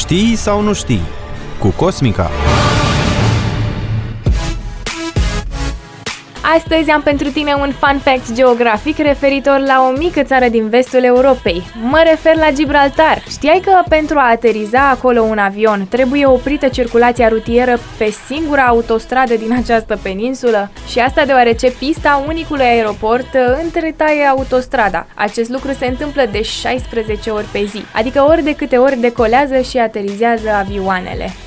Știi sau nu știi? Cu Cosmica. Astăzi am pentru tine un fun fact geografic referitor la o mică țară din vestul Europei. Mă refer la Gibraltar. Știai că pentru a ateriza acolo un avion trebuie oprită circulația rutieră pe singura autostradă din această peninsulă? Și asta deoarece pista unicului aeroport întretaie autostrada. Acest lucru se întâmplă de 16 ori pe zi, adică ori de câte ori decolează și aterizează avioanele.